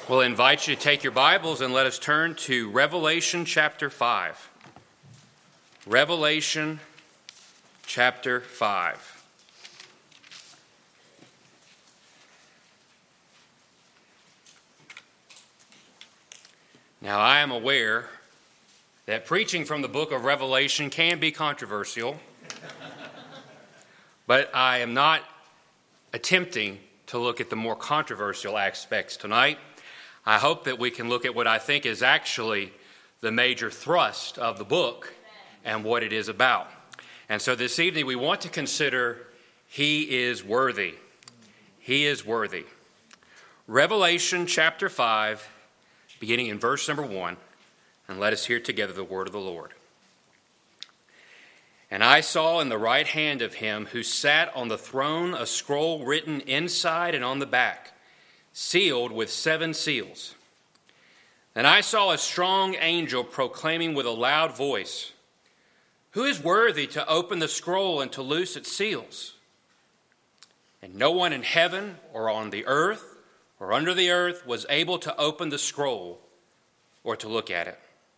We'll invite you to take your Bibles and let us turn to Revelation chapter 5. Revelation chapter 5. Now, I am aware that preaching from the book of Revelation can be controversial, but I am not attempting to look at the more controversial aspects tonight. I hope that we can look at what I think is actually the major thrust of the book and what it is about. And so this evening we want to consider He is worthy. He is worthy. Revelation chapter 5, beginning in verse number 1, and let us hear together the word of the Lord. And I saw in the right hand of him who sat on the throne a scroll written inside and on the back, sealed with 7 seals. And I saw a strong angel proclaiming with a loud voice, "Who is worthy to open the scroll and to loose its seals?" And no one in heaven or on the earth or under the earth was able to open the scroll or to look at it.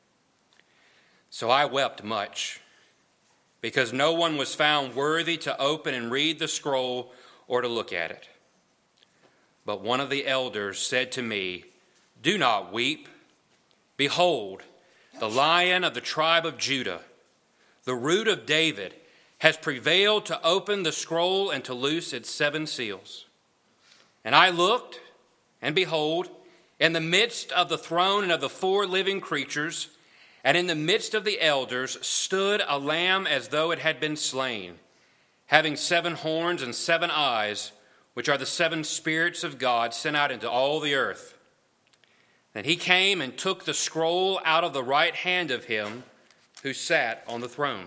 So I wept much, because no one was found worthy to open and read the scroll or to look at it. But one of the elders said to me, "Do not weep. Behold, the Lion of the tribe of Judah, the Root of David, has prevailed to open the scroll and to loose its 7 seals." And I looked, and behold, in the midst of the throne and of the 4 living creatures, and in the midst of the elders, stood a lamb as though it had been slain, having 7 horns and 7 eyes, which are the 7 spirits of God sent out into all the earth. And he came and took the scroll out of the right hand of him who sat on the throne.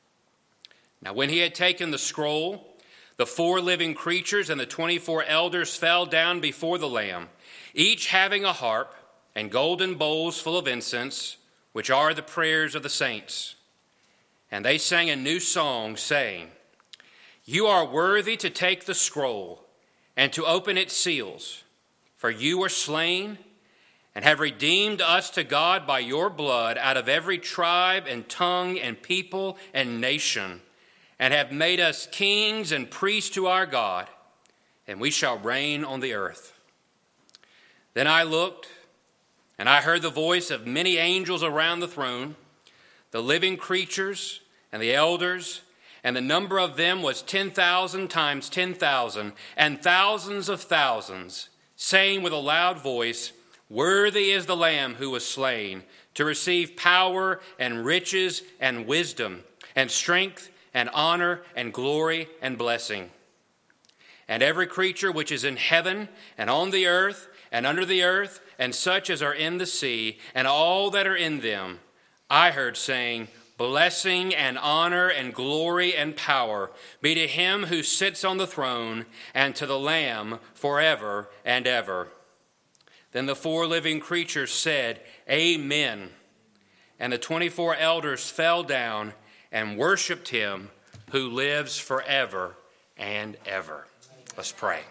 Now when he had taken the scroll, the 4 living creatures and the 24 elders fell down before the Lamb, each having a harp and golden bowls full of incense, which are the prayers of the saints. And they sang a new song, saying, "You are worthy to take the scroll and to open its seals, for you were slain and have redeemed us to God by your blood out of every tribe and tongue and people and nation, and have made us kings and priests to our God, and we shall reign on the earth." Then I looked, and I heard the voice of many angels around the throne, the living creatures and the elders, and the number of them was 10,000 times 10,000, and thousands of thousands, saying with a loud voice, "Worthy is the Lamb who was slain, to receive power and riches and wisdom and strength and honor and glory and blessing." And every creature which is in heaven and on the earth and under the earth, and such as are in the sea, and all that are in them, I heard saying, "Blessing and honor and glory and power be to him who sits on the throne and to the Lamb forever and ever." Then the 4 living creatures said, "Amen." And the 24 elders fell down and worshiped him who lives forever and ever. Let's pray.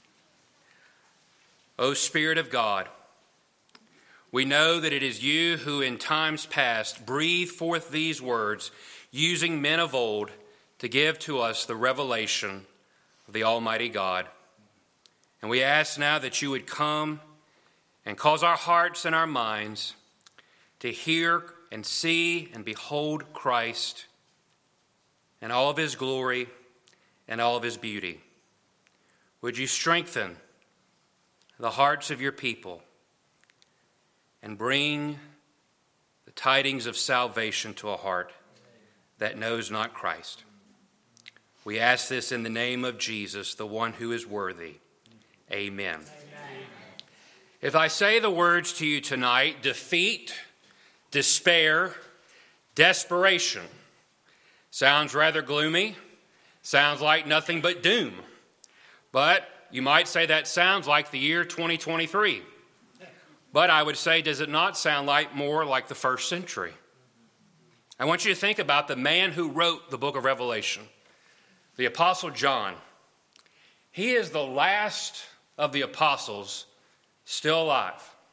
O Spirit of God, we know that it is you who in times past breathed forth these words, using men of old to give to us the revelation of the Almighty God. And we ask now that you would come and cause our hearts and our minds to hear and see and behold Christ and all of his glory and all of his beauty. Would you strengthen the hearts of your people and bring the tidings of salvation to a heart that knows not Christ. We ask this in the name of Jesus, the one who is worthy. Amen. Amen. If I say the words to you tonight, defeat, despair, desperation, sounds rather gloomy, sounds like nothing but doom. But you might say that sounds like the year 2023. But I would say, does it not sound like more like the first century? I want you to think about the man who wrote the book of Revelation, the Apostle John. He is the last of the apostles still alive.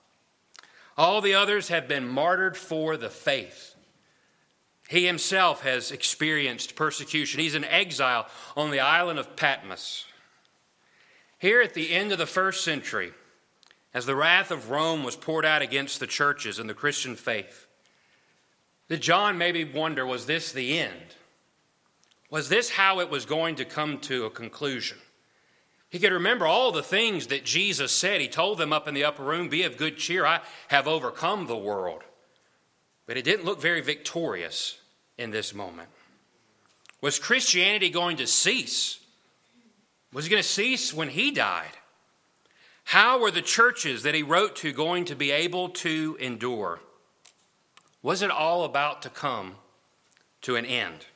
All the others have been martyred for the faith. He himself has experienced persecution. He's in exile on the island of Patmos. Here at the end of the first century, as the wrath of Rome was poured out against the churches and the Christian faith, did John maybe wonder, was this the end? Was this how it was going to come to a conclusion? He could remember all the things that Jesus said. He told them up in the upper room, "Be of good cheer, I have overcome the world." But it didn't look very victorious in this moment. Was Christianity going to cease? Was it going to cease when he died? How were the churches that he wrote to going to be able to endure? Was it all about to come to an end?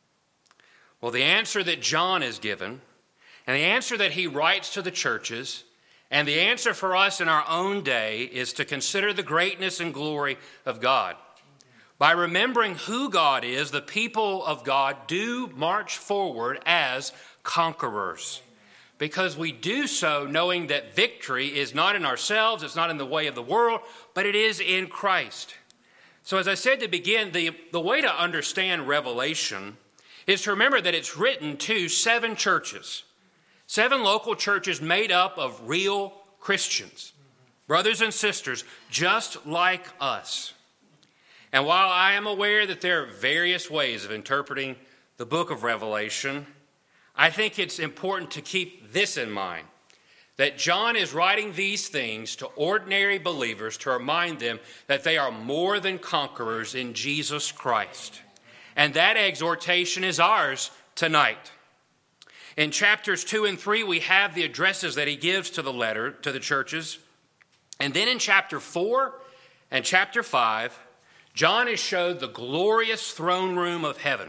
Well, the answer that John is given, and the answer that he writes to the churches, and the answer for us in our own day is to consider the greatness and glory of God. By remembering who God is, the people of God do march forward as conquerors, because we do so knowing that victory is not in ourselves, it's not in the way of the world, but it is in Christ. So as I said to begin, the way to understand Revelation is to remember that it's written to 7 churches, 7 local churches made up of real Christians, brothers and sisters, just like us. And while I am aware that there are various ways of interpreting the book of Revelation, I think it's important to keep this in mind, that John is writing these things to ordinary believers to remind them that they are more than conquerors in Jesus Christ. And that exhortation is ours tonight. In chapters 2 and 3, we have the addresses that he gives to the letter to the churches. And then in chapter 4 and chapter 5, John is showed the glorious throne room of heaven.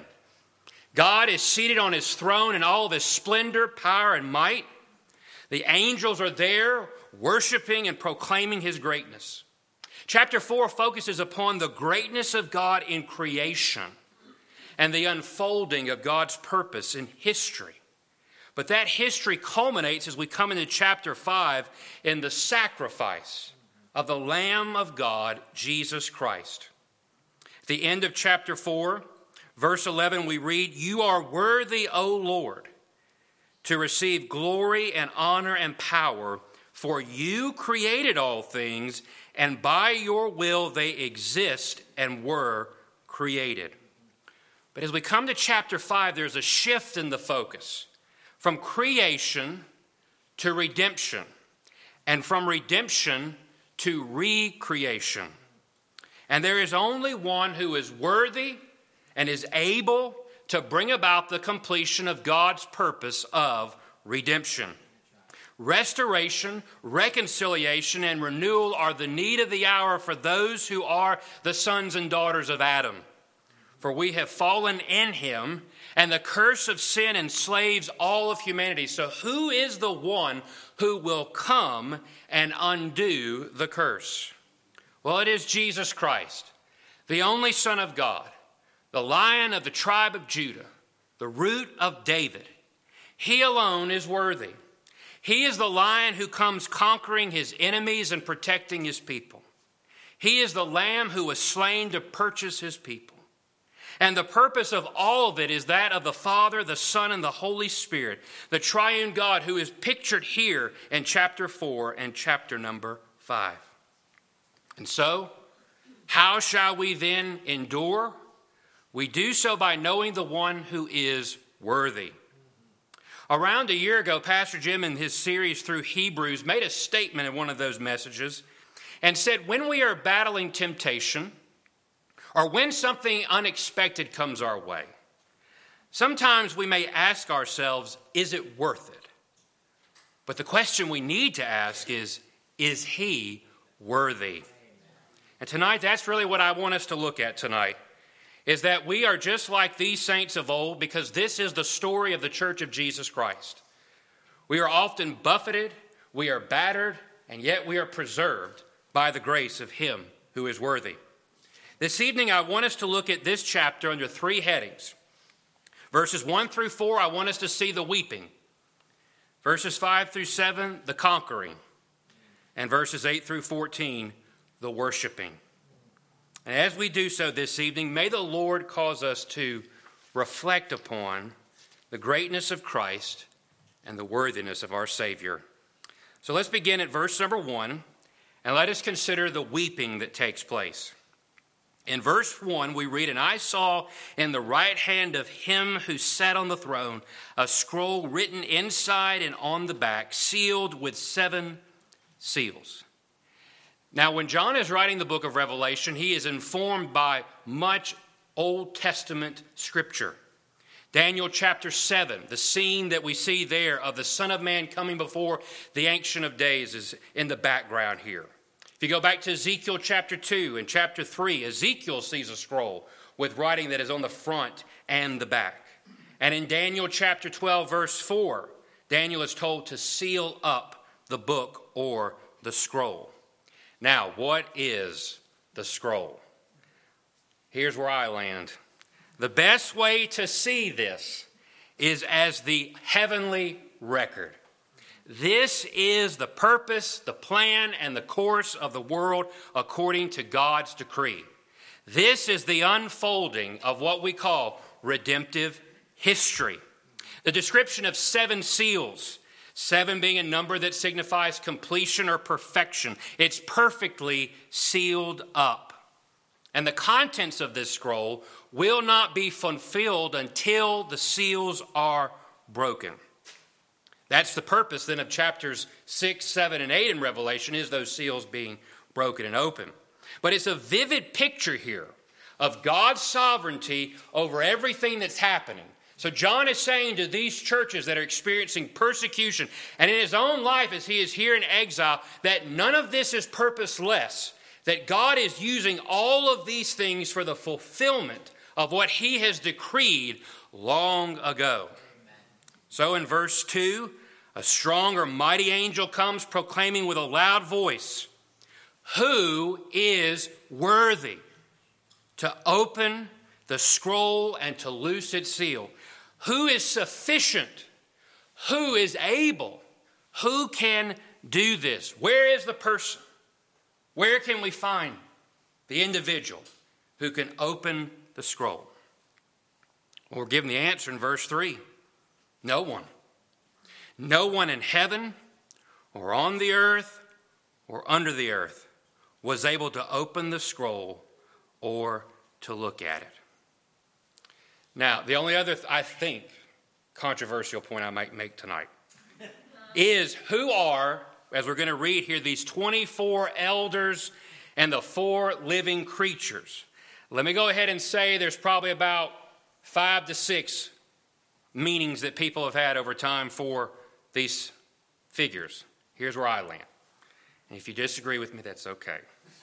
God is seated on his throne in all of his splendor, power, and might. The angels are there worshiping and proclaiming his greatness. Chapter 4 focuses upon the greatness of God in creation and the unfolding of God's purpose in history. But that history culminates as we come into chapter 5 in the sacrifice of the Lamb of God, Jesus Christ. At the end of chapter 4, verse 11, we read, "You are worthy, O Lord, to receive glory and honor and power, for you created all things, and by your will they exist and were created." But as we come to chapter 5, there's a shift in the focus from creation to redemption, and from redemption to recreation. And there is only one who is worthy and is able to bring about the completion of God's purpose of redemption. Restoration, reconciliation, and renewal are the need of the hour for those who are the sons and daughters of Adam. For we have fallen in him, and the curse of sin enslaves all of humanity. So who is the one who will come and undo the curse? Well, it is Jesus Christ, the only Son of God, the Lion of the tribe of Judah, the Root of David. He alone is worthy. He is the Lion who comes conquering his enemies and protecting his people. He is the Lamb who was slain to purchase his people. And the purpose of all of it is that of the Father, the Son, and the Holy Spirit, the triune God who is pictured here in chapter 4 and chapter number 5. And so, how shall we then endure? We do so by knowing the one who is worthy. Around a year ago, Pastor Jim in his series through Hebrews made a statement in one of those messages and said, when we are battling temptation or when something unexpected comes our way, sometimes we may ask ourselves, is it worth it? But the question we need to ask is he worthy? And tonight, that's really what I want us to look at tonight, is that we are just like these saints of old, because this is the story of the Church of Jesus Christ. We are often buffeted, we are battered, and yet we are preserved by the grace of him who is worthy. This evening, I want us to look at this chapter under 3 headings. Verses 1 through 4, I want us to see the weeping. Verses 5 through 7, the conquering. And verses 8 through 14, the worshiping. And as we do so this evening, may the Lord cause us to reflect upon the greatness of Christ and the worthiness of our Savior. So let's begin at verse number 1, and let us consider the weeping that takes place. In verse 1, we read, "And I saw in the right hand of him who sat on the throne a scroll written inside and on the back, sealed with 7 seals." Now, when John is writing the book of Revelation, he is informed by much Old Testament scripture. Daniel chapter 7, the scene that we see there of the Son of Man coming before the Ancient of Days is in the background here. If you go back to Ezekiel chapter 2 and chapter 3, Ezekiel sees a scroll with writing that is on the front and the back. And in Daniel chapter 12, verse 4, Daniel is told to seal up the book or the scroll. Now, what is the scroll? Here's where I land. The best way to see this is as the heavenly record. This is the purpose, the plan, and the course of the world according to God's decree. This is the unfolding of what we call redemptive history. The description of 7 seals, 7 being a number that signifies completion or perfection. It's perfectly sealed up. And the contents of this scroll will not be fulfilled until the seals are broken. That's the purpose then of chapters 6, 7, and 8 in Revelation, is those seals being broken and open. But it's a vivid picture here of God's sovereignty over everything that's happening. So John is saying to these churches that are experiencing persecution, and in his own life as he is here in exile, that none of this is purposeless, that God is using all of these things for the fulfillment of what he has decreed long ago. Amen. So in verse 2, a strong or mighty angel comes proclaiming with a loud voice, "Who is worthy to open the scroll and to loose its seal? Who is sufficient? Who is able? Who can do this?" Where is the person? Where can we find the individual who can open the scroll? Well, we're given the answer in verse 3. No one. No one in heaven or on the earth or under the earth was able to open the scroll or to look at it. Now, the only other, I think, controversial point I might make tonight is who are, as we're going to read here, these 24 elders and the 4 living creatures. Let me go ahead and say there's probably about 5 to 6 meanings that people have had over time for these figures. Here's where I land. And if you disagree with me, that's okay.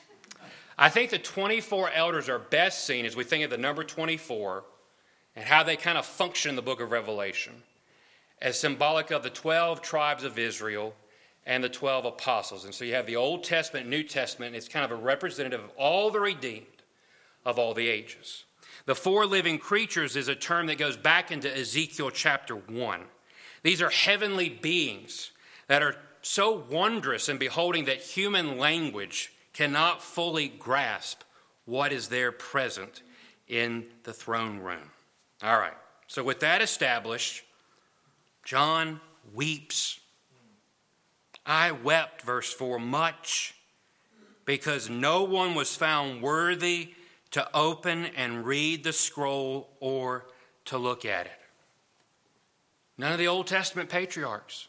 I think the 24 elders are best seen as we think of the number 24 and how they kind of function in the book of Revelation as symbolic of the 12 tribes of Israel and the 12 apostles. And so you have the Old Testament, New Testament, and it's kind of a representative of all the redeemed of all the ages. The 4 living creatures is a term that goes back into Ezekiel chapter 1. These are heavenly beings that are so wondrous in beholding that human language cannot fully grasp what is there present in the throne room. All right, so with that established, John weeps. "I wept," verse 4, "much, because no one was found worthy to open and read the scroll or to look at it." None of the Old Testament patriarchs.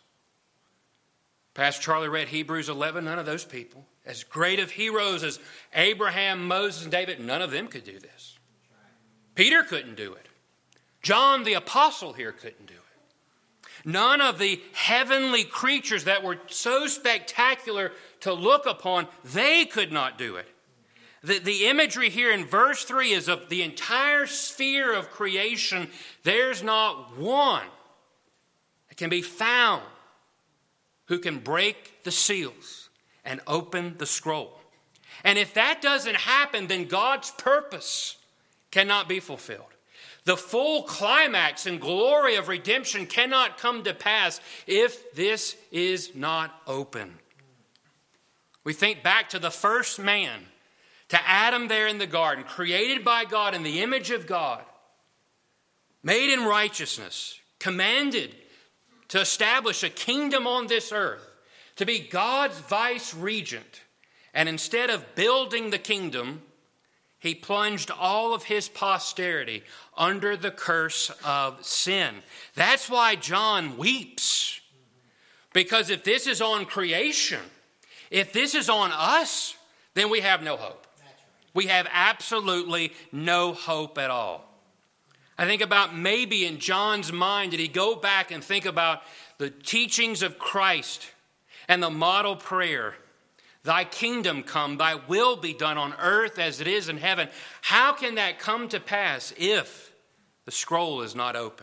Pastor Charlie read Hebrews 11, none of those people. As great of heroes as Abraham, Moses, and David, none of them could do this. Peter couldn't do it. John the apostle here couldn't do it. None of the heavenly creatures that were so spectacular to look upon, they could not do it. The imagery here in verse 3 is of the entire sphere of creation. There's not one that can be found who can break the seals and open the scroll. And if that doesn't happen, then God's purpose cannot be fulfilled. The full climax and glory of redemption cannot come to pass if this is not open. We think back to the first man, to Adam there in the garden, created by God in the image of God, made in righteousness, commanded to establish a kingdom on this earth, to be God's vice regent. And instead of building the kingdom, he plunged all of his posterity under the curse of sin. That's why John weeps. Because if this is on creation, if this is on us, then we have no hope. We have absolutely no hope at all. I think about maybe in John's mind, did he go back and think about the teachings of Christ and the model prayer, thy kingdom come, thy will be done on earth as it is in heaven. How can that come to pass if the scroll is not open?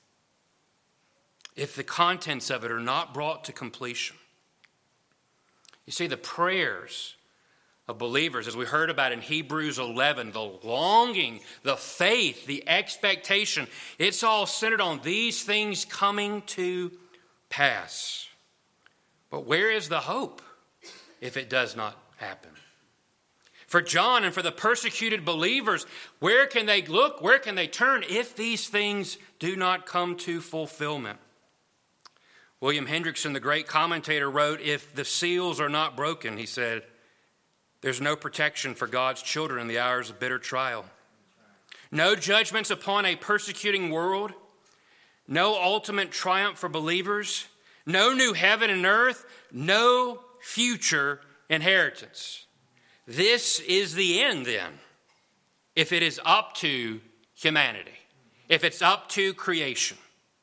If the contents of it are not brought to completion? You see, the prayers of believers, as we heard about in Hebrews 11, the longing, the faith, the expectation, it's all centered on these things coming to pass. But where is the hope if it does not happen? For John and for the persecuted believers, where can they look? Where can they turn if these things do not come to fulfillment? William Hendrickson, the great commentator, wrote, if the seals are not broken, he said, there's no protection for God's children in the hours of bitter trial. No judgments upon a persecuting world. No ultimate triumph for believers. No new heaven and earth. No future inheritance. This is the end then, if it is up to humanity, if it's up to creation.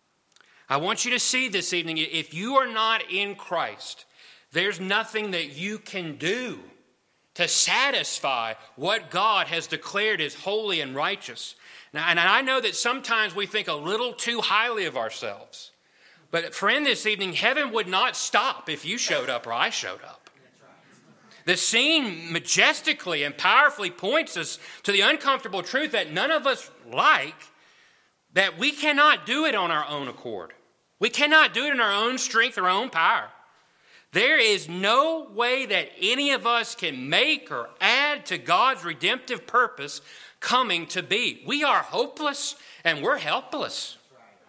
I want you to see this evening, if you are not in Christ, there's nothing that you can do to satisfy what God has declared as holy and righteous. Now, and I know that sometimes we think a little too highly of ourselves. But friend, this evening, heaven would not stop if you showed up or I showed up. The scene majestically and powerfully points us to the uncomfortable truth that none of us like, that we cannot do it on our own accord. We cannot do it in our own strength or our own power. There is no way that any of us can make or add to God's redemptive purpose coming to be. We are hopeless and we're helpless.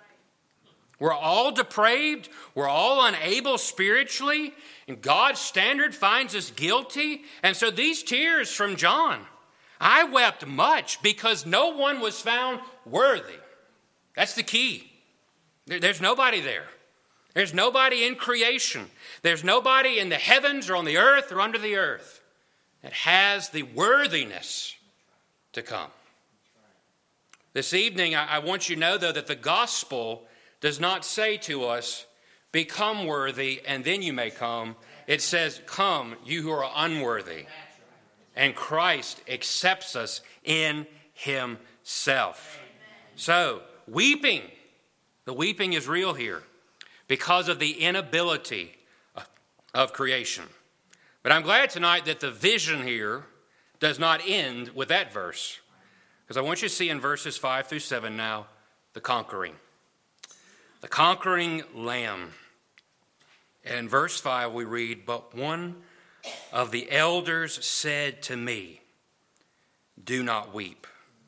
We're all depraved. We're all unable spiritually. And God's standard finds us guilty. And so these tears from John, I wept much because no one was found worthy. That's the key. There's nobody there. There's nobody in creation. There's nobody in the heavens or on the earth or under the earth that has the worthiness to come. This evening, I want you to know, though, that the gospel does not say to us, become worthy and then you may come. It says, come, you who are unworthy. And Christ accepts us in himself. So, weeping. The weeping is real here because of the inability of creation. But I'm glad tonight that the vision here does not end with that verse. Because I want you to see in verses 5 through 7 now, the conquering. The conquering lamb. And in verse 5 we read, but one of the elders said to me, do not weep.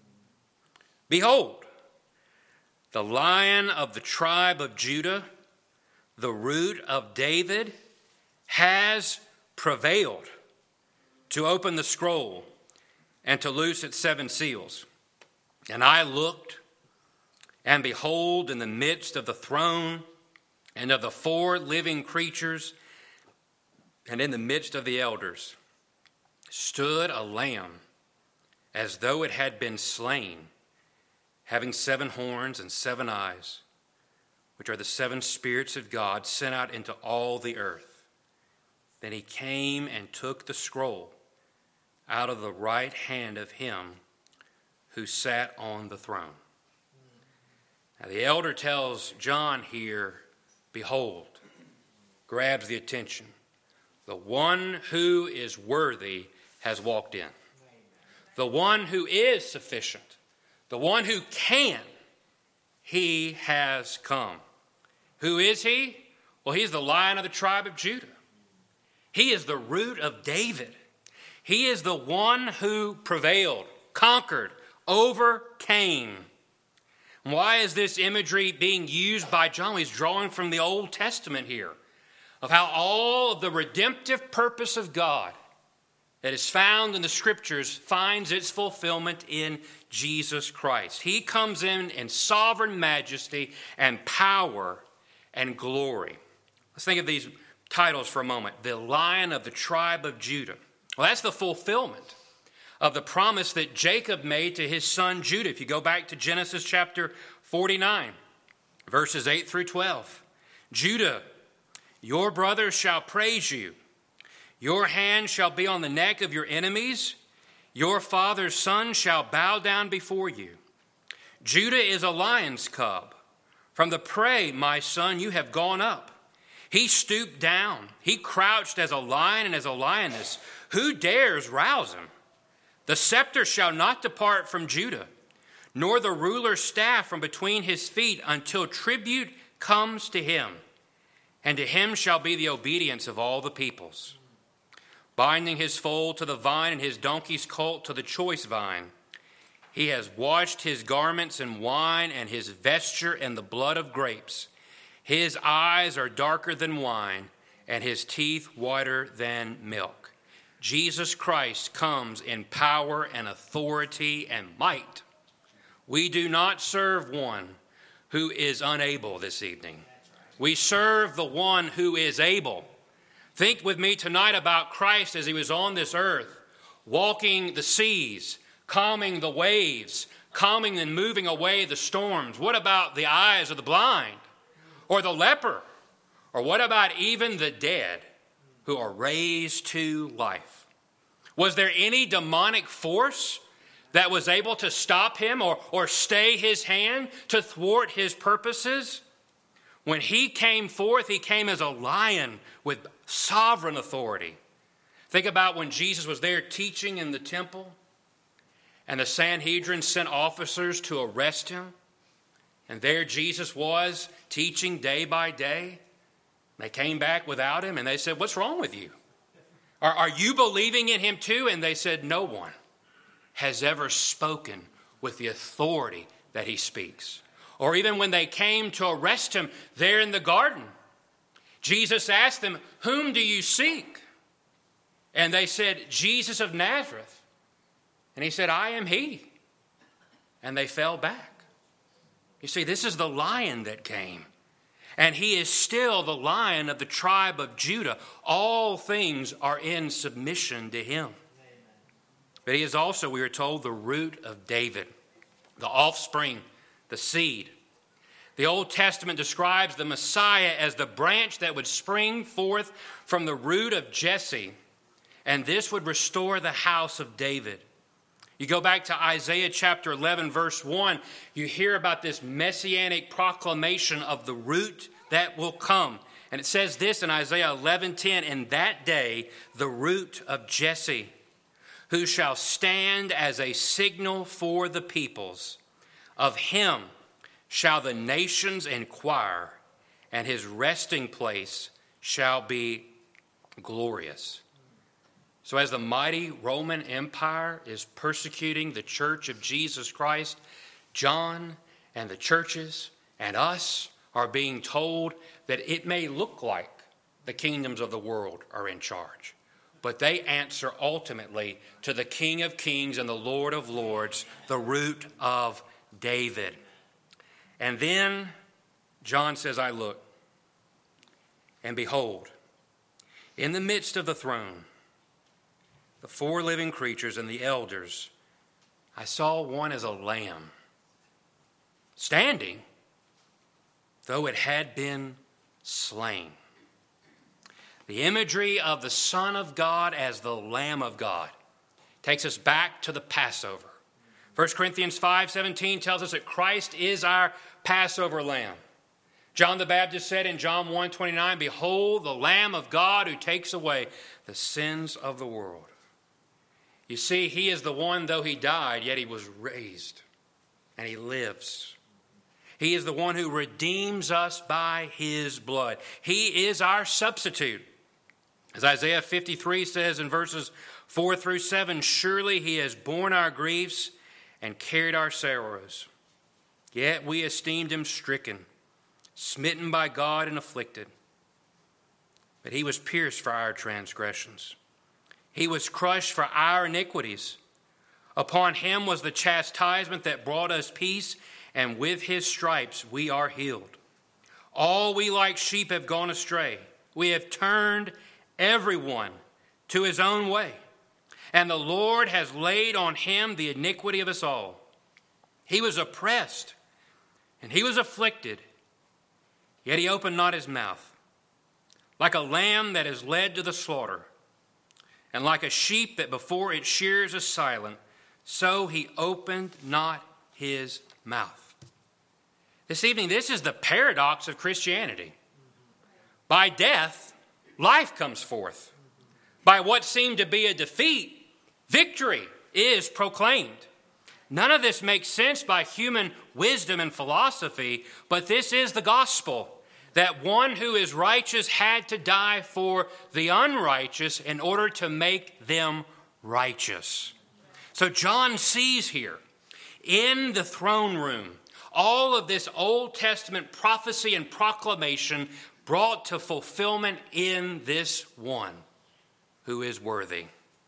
Behold, the Lion of the tribe of Judah, the Root of David, has prevailed to open the scroll and to loose its 7 seals. And I looked, and behold, in the midst of the throne and of the 4 living creatures, and in the midst of the elders, stood a lamb as though it had been slain, having 7 horns and 7 eyes, which are the 7 spirits of God sent out into all the earth. Then he came and took the scroll out of the right hand of him who sat on the throne. Now the elder tells John here, behold, grabs the attention. The one who is worthy has walked in. The one who is sufficient, the one who can, he has come. Who is he? Well, he's the Lion of the tribe of Judah. He is the root of David. He is the one who prevailed, conquered, overcame. Why is this imagery being used by John? He's drawing from the Old Testament here of how all of the redemptive purpose of God that is found in the Scriptures finds its fulfillment in Jesus Christ. He comes in sovereign majesty and power and glory. Let's think of these titles for a moment. The Lion of the tribe of Judah. Well, that's the fulfillment of the promise that Jacob made to his son Judah. If you go back to Genesis chapter 49, verses 8 through 12. Judah, your brothers shall praise you. Your hand shall be on the neck of your enemies. Your father's son shall bow down before you. Judah is a lion's cub. From the prey, my son, you have gone up. He stooped down. He crouched as a lion and as a lioness. Who dares rouse him? The scepter shall not depart from Judah, nor the ruler's staff from between his feet, until tribute comes to him. And to him shall be the obedience of all the peoples. Binding his foal to the vine and his donkey's colt to the choice vine. He has washed his garments in wine and his vesture in the blood of grapes. His eyes are darker than wine and his teeth whiter than milk. Jesus Christ comes in power and authority and might. We do not serve one who is unable this evening. We serve the one who is able. Think with me tonight about Christ as he was on this earth, walking the seas, calming the waves, calming and moving away the storms. What about the eyes of the blind or the leper? Or what about even the dead who are raised to life? Was there any demonic force that was able to stop him or stay his hand to thwart his purposes? When he came forth, he came as a lion with sovereign authority. Think about when Jesus was there teaching in the temple, and the Sanhedrin sent officers to arrest him. And there Jesus was teaching day by day. They came back without him, and they said, "What's wrong with you? Are you believing in him too?" And they said, "No one has ever spoken with the authority that he speaks." Or even when they came to arrest him there in the garden, Jesus asked them, "Whom do you seek?" And they said, "Jesus of Nazareth." And he said, "I am he." And they fell back. You see, this is the lion that came. And he is still the lion of the tribe of Judah. All things are in submission to him. But he is also, we are told, the root of David, the offspring, the seed. The Old Testament describes the Messiah as the branch that would spring forth from the root of Jesse, and this would restore the house of David. You go back to Isaiah chapter 11, verse 1, you hear about this messianic proclamation of the root that will come. And it says this in Isaiah 11:10, "In that day, the root of Jesse, who shall stand as a signal for the peoples, of him shall the nations inquire, and his resting place shall be glorious." So as the mighty Roman Empire is persecuting the church of Jesus Christ, John and the churches and us are being told that it may look like the kingdoms of the world are in charge, but they answer ultimately to the King of Kings and the Lord of Lords, the root of David. And then John says, "I looked, and behold, in the midst of the throne, the four living creatures and the elders, I saw one as a lamb, standing, though it had been slain." The imagery of the Son of God as the Lamb of God takes us back to the Passover. 1 Corinthians 5:17 tells us that Christ is our Passover lamb. John the Baptist said in John 1:29, "Behold, the Lamb of God who takes away the sins of the world." You see, he is the one, though he died, yet he was raised, and he lives. He is the one who redeems us by his blood. He is our substitute. As Isaiah 53 says in verses 4 through 7, surely he has borne our griefs and carried our sorrows. Yet we esteemed him stricken, smitten by God and afflicted. But he was pierced for our transgressions. He was crushed for our iniquities. Upon him was the chastisement that brought us peace, and with his stripes we are healed. All we like sheep have gone astray. We have turned everyone to his own way, and the Lord has laid on him the iniquity of us all. He was oppressed, and he was afflicted, yet he opened not his mouth. Like a lamb that is led to the slaughter, and like a sheep that before its shears is silent, so he opened not his mouth. This evening, this is the paradox of Christianity. By death, life comes forth. By what seemed to be a defeat, victory is proclaimed. None of this makes sense by human wisdom and philosophy, but this is the gospel, that one who is righteous had to die for the unrighteous in order to make them righteous. So John sees here in the throne room all of this Old Testament prophecy and proclamation brought to fulfillment in this one who is worthy.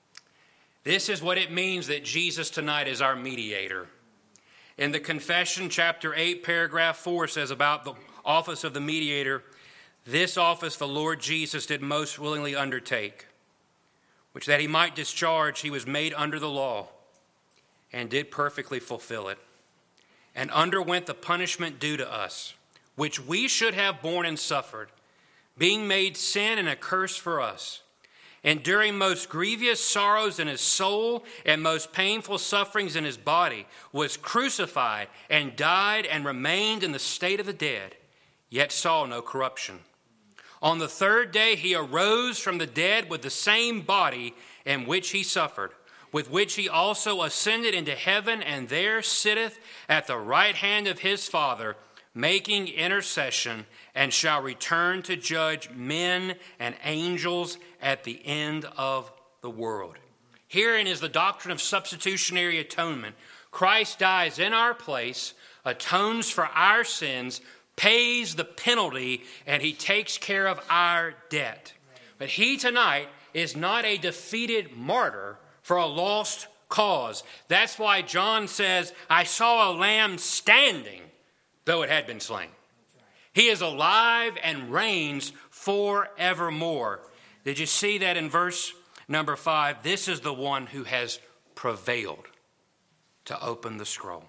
This is what it means that Jesus tonight is our mediator. In the Confession, chapter 8, paragraph 4 says about the office of the mediator, this office the Lord Jesus did most willingly undertake, which that he might discharge, he was made under the law, and did perfectly fulfill it, and underwent the punishment due to us, which we should have borne and suffered, being made sin and a curse for us, enduring most grievous sorrows in his soul and most painful sufferings in his body, was crucified and died and remained in the state of the dead, yet saw no corruption. On the third day he arose from the dead with the same body in which he suffered, with which he also ascended into heaven, and there sitteth at the right hand of his Father, making intercession, and shall return to judge men and angels at the end of the world. Herein is the doctrine of substitutionary atonement. Christ dies in our place, atones for our sins, pays the penalty, and he takes care of our debt. But he tonight is not a defeated martyr for a lost cause. That's why John says, I saw a lamb standing, though it had been slain. He is alive and reigns forevermore. Did you see that in verse number 5? This is the one who has prevailed to open the scroll.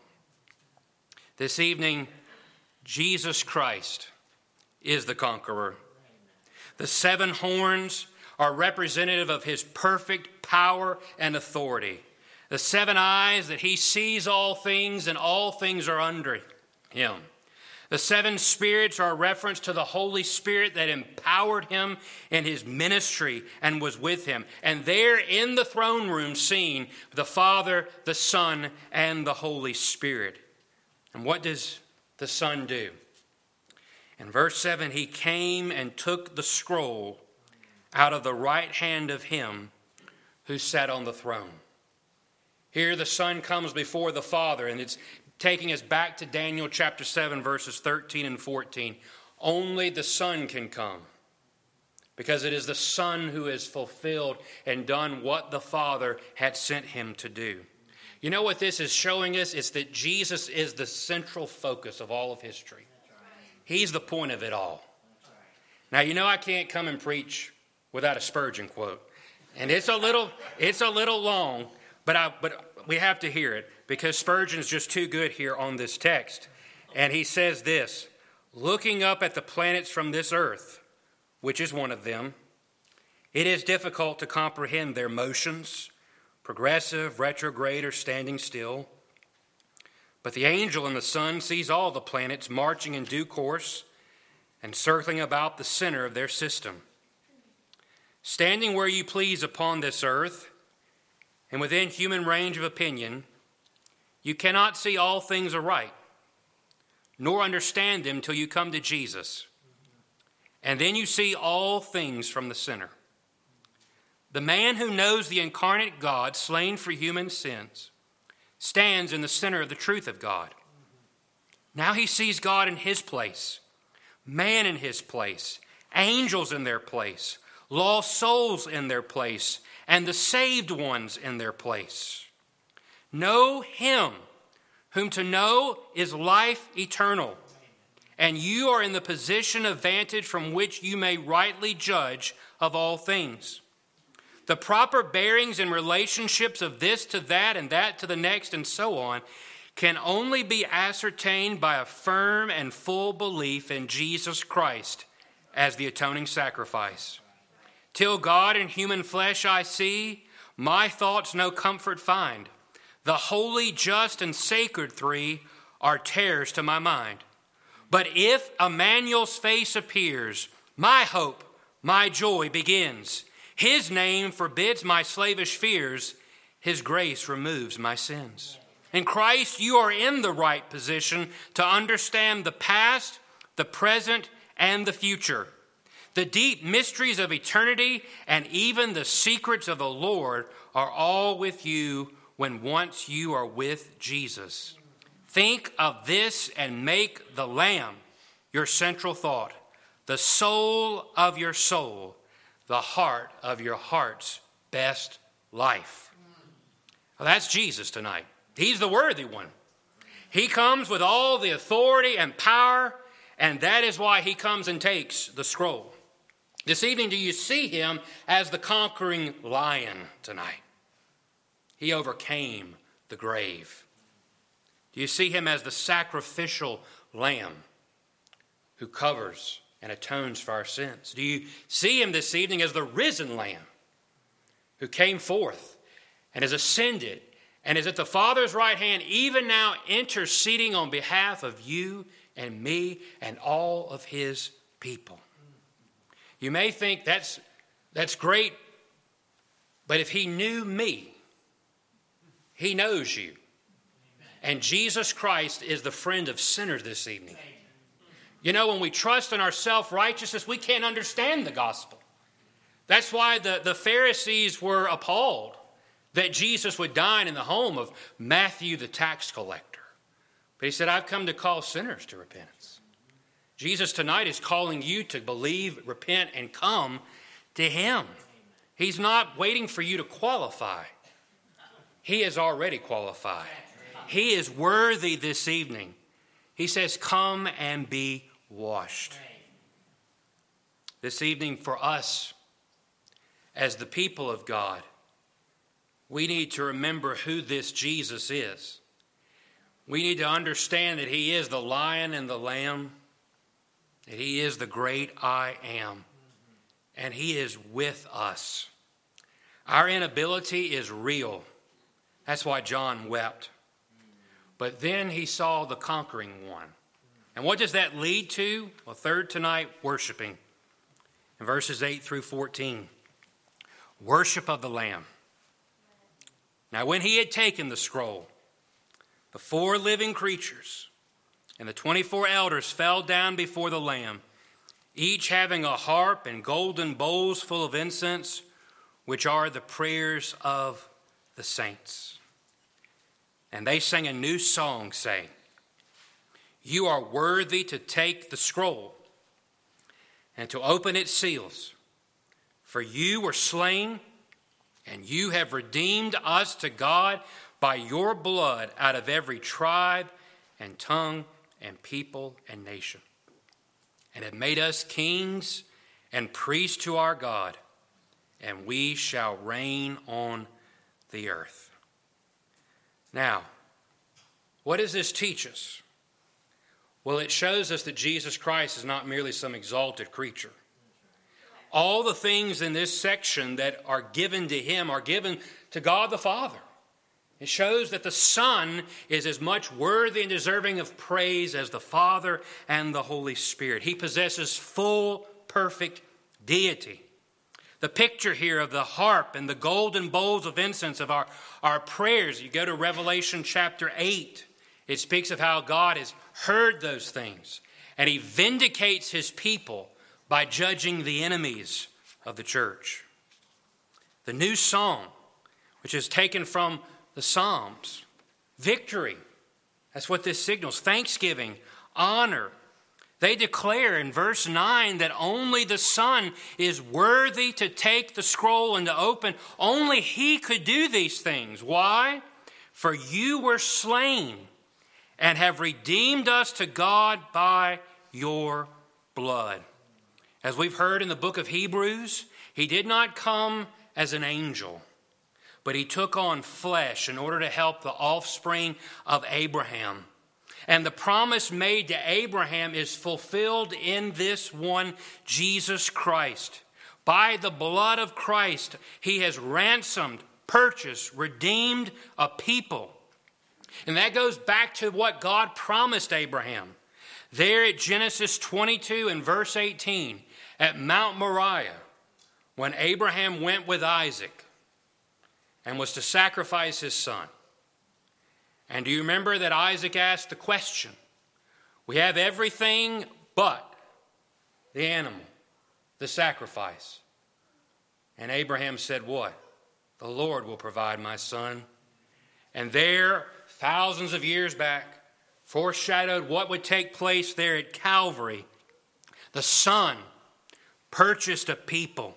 This evening, Jesus Christ is the conqueror. The 7 horns are representative of his perfect power and authority. The 7 eyes, that he sees all things and all things are under him. The 7 spirits are a reference to the Holy Spirit that empowered him in his ministry and was with him. And there in the throne room seen the Father, the Son, and the Holy Spirit. And what does the Son do? In verse 7, he came and took the scroll out of the right hand of him who sat on the throne. Here the Son comes before the Father, and it's taking us back to Daniel chapter 7, verses 13 and 14. Only the Son can come, because it is the Son who has fulfilled and done what the Father had sent him to do. You know what this is showing us? It's that Jesus is the central focus of all of history. He's the point of it all. Now, you know I can't come and preach without a Spurgeon quote. And it's a little long, but we have to hear it, because Spurgeon is just too good here on this text. And he says this, looking up at the planets from this earth, which is one of them, it is difficult to comprehend their motions, progressive, retrograde, or standing still. But the angel in the sun sees all the planets marching in due course and circling about the center of their system. Standing where you please upon this earth, and within human range of opinion, you cannot see all things aright, nor understand them till you come to Jesus. And then you see all things from the center. the man who knows the incarnate God slain for human sins, stands in the center of the truth of God. Now he sees God in his place, man in his place, angels in their place, lost souls in their place, and the saved ones in their place. Know him, whom to know is life eternal, and you are in the position of vantage from which you may rightly judge of all things. The proper bearings and relationships of this to that and that to the next and so on can only be ascertained by a firm and full belief in Jesus Christ as the atoning sacrifice. Till God in human flesh I see, my thoughts no comfort find. The holy, just, and sacred three are terrors to my mind. But if Emmanuel's face appears, my hope, my joy begins. His name forbids my slavish fears. His grace removes my sins. In Christ, you are in the right position to understand the past, the present, and the future. The deep mysteries of eternity and even the secrets of the Lord are all with you when once you are with Jesus. Think of this and make the Lamb your central thought, the soul of your soul, the heart of your heart's best life. Well, that's Jesus tonight. He's the worthy one. He comes with all the authority and power, and that is why he comes and takes the scroll. This evening, do you see him as the conquering lion tonight? He overcame the grave. Do you see him as the sacrificial lamb who covers and atones for our sins? Do you see him this evening as the risen lamb who came forth and has ascended and is at the Father's right hand, even now interceding on behalf of you and me and all of his people? You may think that's great, but if he knew me, he knows you. And Jesus Christ is the friend of sinners this evening. You know, when we trust in our self-righteousness, we can't understand the gospel. That's why the Pharisees were appalled that Jesus would dine in the home of Matthew the tax collector. But he said, I've come to call sinners to repentance. Jesus tonight is calling you to believe, repent, and come to him. He's not waiting for you to qualify. He is already qualified. He is worthy this evening. He says, come and be washed. This evening for us, as the people of God, we need to remember who this Jesus is. We need to understand that he is the lion and the lamb, that he is the great I am, and he is with us. Our inability is real. That's why John wept. But then he saw the conquering one. And what does that lead to? Well, third tonight, worshiping. In verses 8 through 14, worship of the Lamb. Now, when he had taken the scroll, the 4 living creatures and the 24 elders fell down before the Lamb, each having a harp and golden bowls full of incense, which are the prayers of the saints. And they sang a new song, saying, you are worthy to take the scroll and to open its seals, for you were slain, and you have redeemed us to God by your blood out of every tribe and tongue and people and nation, and have made us kings and priests to our God, and we shall reign on the earth. Now, what does this teach us? Well, it shows us that Jesus Christ is not merely some exalted creature. All the things in this section that are given to him are given to God the Father. It shows that the Son is as much worthy and deserving of praise as the Father and the Holy Spirit. He possesses full, perfect deity. The picture here of the harp and the golden bowls of incense of our prayers, you go to Revelation chapter 8, it speaks of how God has heard those things, and he vindicates his people by judging the enemies of the church. The new song, which is taken from the Psalms. Victory. That's what this signals. Thanksgiving, honor. They declare in verse 9 that only the Son is worthy to take the scroll and to open. Only He could do these things. Why? For you were slain and have redeemed us to God by your blood. As we've heard in the book of Hebrews, He did not come as an angel, but He took on flesh in order to help the offspring of Abraham. And the promise made to Abraham is fulfilled in this one, Jesus Christ. By the blood of Christ, He has ransomed, purchased, redeemed a people. And that goes back to what God promised Abraham. There at Genesis 22 and verse 18, at Mount Moriah, when Abraham went with Isaac and was to sacrifice his son. And do you remember that Isaac asked the question? We have everything but the animal, the sacrifice. And Abraham said, what? The Lord will provide, my son. And there, thousands of years back, foreshadowed what would take place there at Calvary. The Son purchased a people.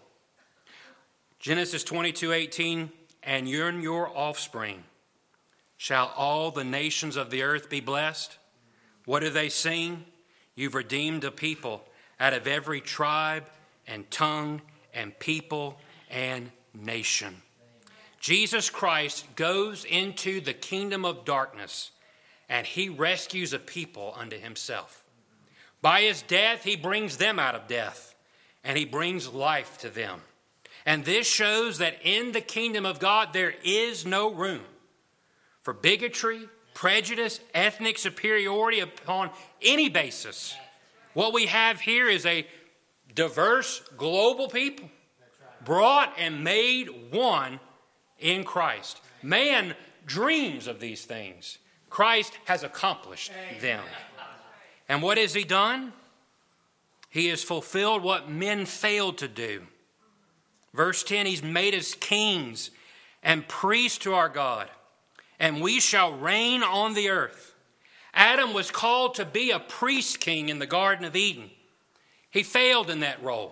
Genesis 22:18, and in your offspring shall all the nations of the earth be blessed. What do they sing? You've redeemed a people out of every tribe and tongue and people and nation. Jesus Christ goes into the kingdom of darkness and He rescues a people unto Himself. By His death, He brings them out of death and He brings life to them. And this shows that in the kingdom of God, there is no room for bigotry, prejudice, ethnic superiority upon any basis. What we have here is a diverse global people brought and made one in Christ. Man dreams of these things. Christ has accomplished them. And what has He done? He has fulfilled what men failed to do. Verse 10, He's made us kings and priests to our God, and we shall reign on the earth. Adam was called to be a priest king in the Garden of Eden. He failed in that role.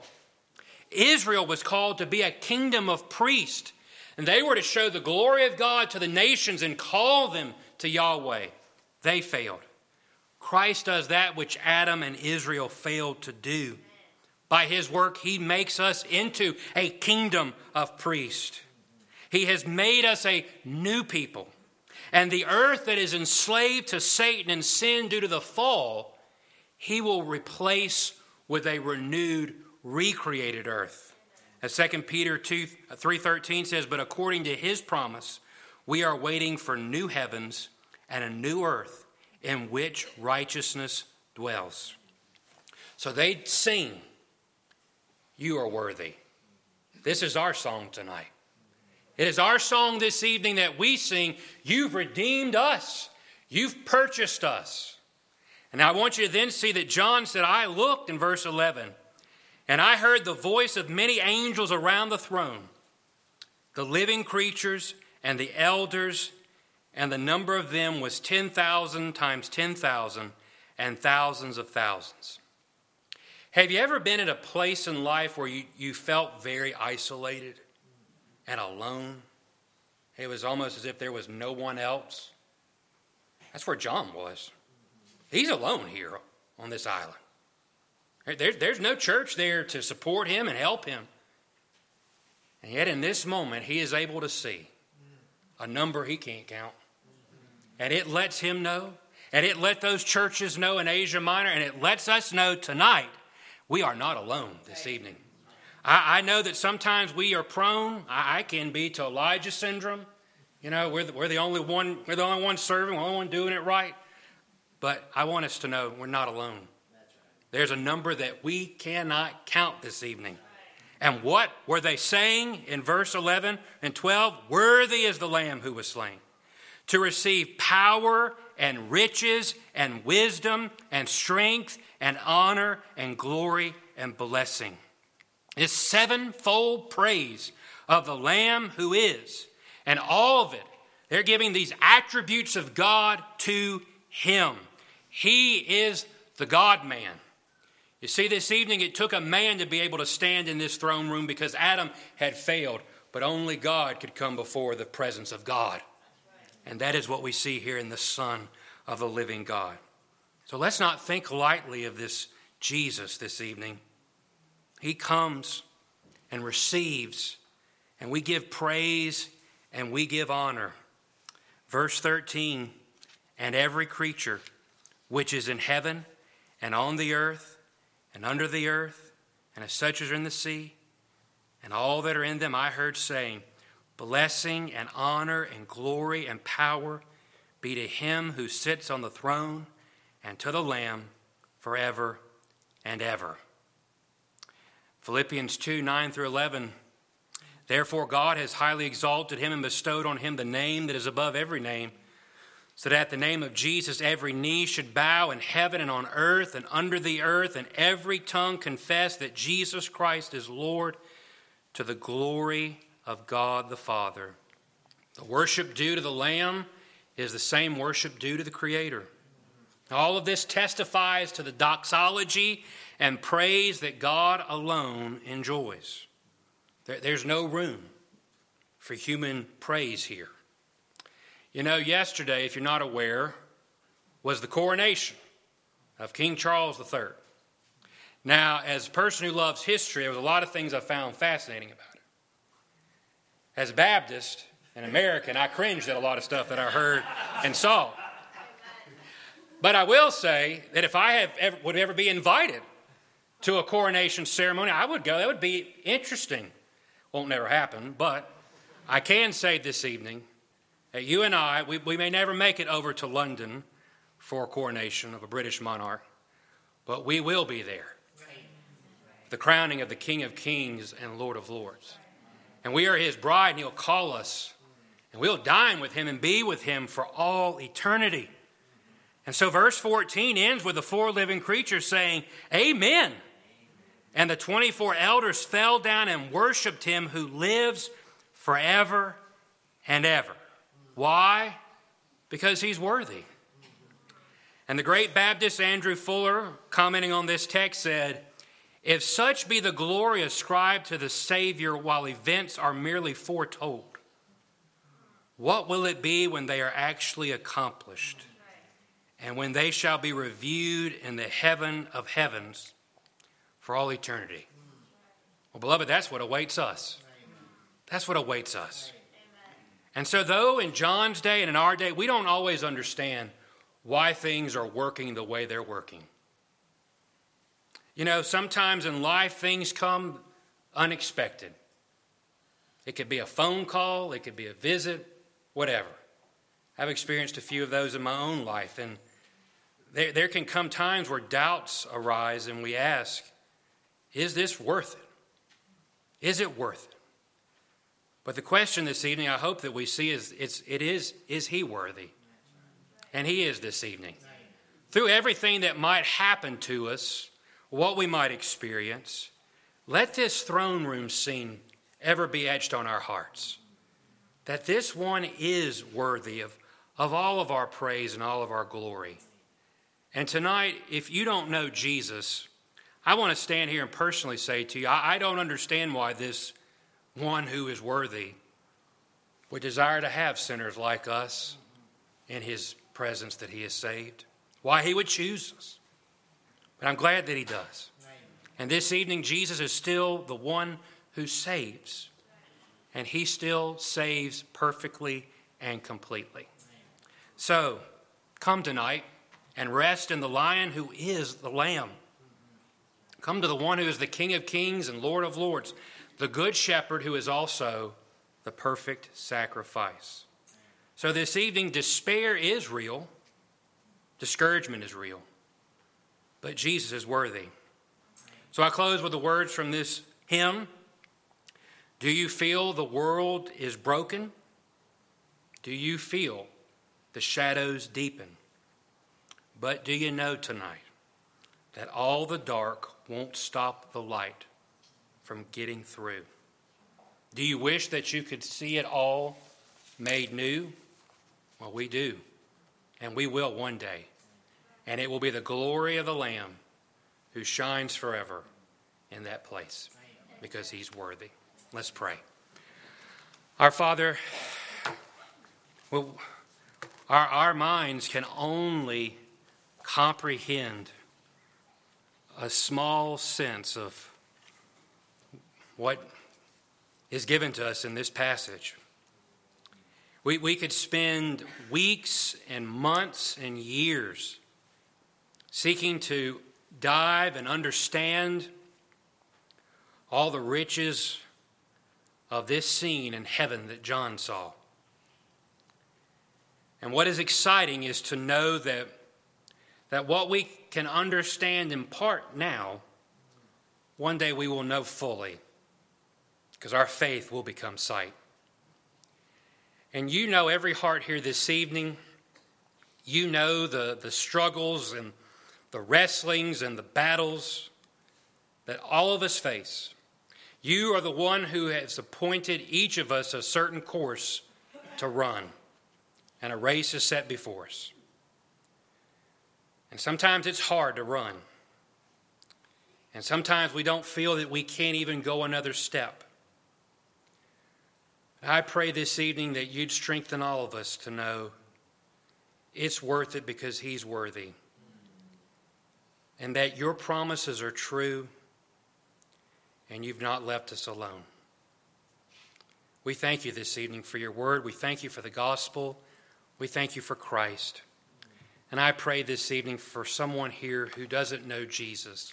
Israel was called to be a kingdom of priests, and they were to show the glory of God to the nations and call them to Yahweh. They failed. Christ does that which Adam and Israel failed to do. By His work, He makes us into a kingdom of priests. He has made us a new people. And the earth that is enslaved to Satan and sin due to the fall, He will replace with a renewed, recreated earth. As 2 Peter 3:13 says, but according to His promise, we are waiting for new heavens and a new earth in which righteousness dwells. So they sing, you are worthy. This is our song tonight. It is our song this evening that we sing, you've redeemed us. You've purchased us. And I want you to then see that John said, I looked in verse 11, and I heard the voice of many angels around the throne, the living creatures and the elders, and the number of them was 10,000 times 10,000 and thousands of thousands. Have you ever been at a place in life where you felt very isolated and alone? It was almost as if there was no one else. That's where John was. He's alone here on this island. There's no church there to support him and help him. And yet in this moment, he is able to see a number he can't count. And it lets him know, and it let those churches know in Asia Minor, and it lets us know tonight we are not alone this evening. I know that sometimes we are prone, I can be, to Elijah syndrome. You know, we're the only one serving, we're the only one doing it right. But I want us to know we're not alone. There's a number that we cannot count this evening. And what were they saying in verse 11 and 12? Worthy is the Lamb who was slain to receive power and riches and wisdom and strength and honor and glory and blessing. This sevenfold praise of the Lamb who is. And all of it, they're giving these attributes of God to him. He is the God-man. You see, this evening it took a man to be able to stand in this throne room because Adam had failed, but only God could come before the presence of God. And that is what we see here in the Son of the living God. So let's not think lightly of this Jesus this evening. He comes and receives, and we give praise and we give honor. Verse 13, and every creature which is in heaven and on the earth and under the earth, and as such as are in the sea, and all that are in them, I heard saying, blessing and honor and glory and power be to him who sits on the throne and to the Lamb forever and ever. Philippians 2, 9 through 11. Therefore God has highly exalted him and bestowed on him the name that is above every name, so that at the name of Jesus every knee should bow in heaven and on earth and under the earth, and every tongue confess that Jesus Christ is Lord, to the glory of God the Father. The worship due to the Lamb is the same worship due to the Creator. All of this testifies to the doxology and praise that God alone enjoys. There's no room for human praise here. You know, yesterday, if you're not aware, was the coronation of King Charles III. Now, as a person who loves history, there was a lot of things I found fascinating about it. As a Baptist and American, I cringed at a lot of stuff that I heard and saw. But I will say that if I would ever be invited to a coronation ceremony, I would go. That would be interesting. Won't never happen, but I can say this evening that you and I, we may never make it over to London for a coronation of a British monarch, but we will be there. The crowning of the King of Kings and Lord of Lords. And we are his bride, and he'll call us, and we'll dine with him and be with him for all eternity. And so verse 14 ends with the four living creatures saying, Amen. And the 24 elders fell down and worshiped him who lives forever and ever. Why? Because he's worthy. And the great Baptist Andrew Fuller, commenting on this text, said, if such be the glory ascribed to the Savior while events are merely foretold, what will it be when they are actually accomplished? And when they shall be reviewed in the heaven of heavens for all eternity. Well, beloved, that's what awaits us. That's what awaits us. And so though in John's day and in our day, we don't always understand why things are working the way they're working. You know, sometimes in life things come unexpected. It could be a phone call, it could be a visit, whatever. I've experienced a few of those in my own life, and there can come times where doubts arise and we ask, is this worth it? Is it worth it? But the question this evening I hope that we see is he worthy? And he is this evening. Through everything that might happen to us, what we might experience, let this throne room scene ever be etched on our hearts. That this one is worthy of all of our praise and all of our glory. And tonight, if you don't know Jesus, I want to stand here and personally say to you, I don't understand why this one who is worthy would desire to have sinners like us in his presence that he has saved. Why he would choose us. But I'm glad that he does. And this evening, Jesus is still the one who saves. And he still saves perfectly and completely. So, come tonight and rest in the Lion who is the Lamb. Come to the one who is the King of Kings and Lord of Lords, the Good Shepherd who is also the perfect sacrifice. So this evening, despair is real. Discouragement is real. But Jesus is worthy. So I close with the words from this hymn. Do you feel the world is broken? Do you feel the shadows deepen? But do you know tonight that all the dark won't stop the light from getting through? Do you wish that you could see it all made new? Well, we do. And we will one day. And it will be the glory of the Lamb who shines forever in that place because he's worthy. Let's pray. Our Father, well, our minds can only comprehend a small sense of what is given to us in this passage. We could spend weeks and months and years seeking to dive and understand all the riches of this scene in heaven that John saw. And what is exciting is to know that what we can understand in part now, one day we will know fully, because our faith will become sight. And you know every heart here this evening. You know the struggles and the wrestlings and the battles that all of us face. You are the one who has appointed each of us a certain course to run, and a race is set before us. And sometimes it's hard to run. And sometimes we don't feel that we can't even go another step. I pray this evening that you'd strengthen all of us to know it's worth it because he's worthy. And that your promises are true and you've not left us alone. We thank you this evening for your word. We thank you for the gospel. We thank you for Christ. And I pray this evening for someone here who doesn't know Jesus.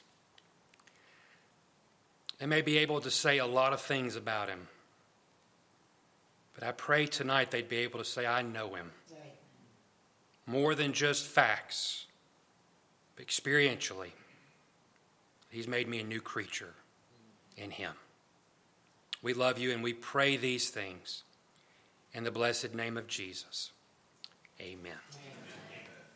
They may be able to say a lot of things about him. But I pray tonight they'd be able to say, I know him. More than just facts, but experientially. He's made me a new creature in him. We love you and we pray these things in the blessed name of Jesus. Amen.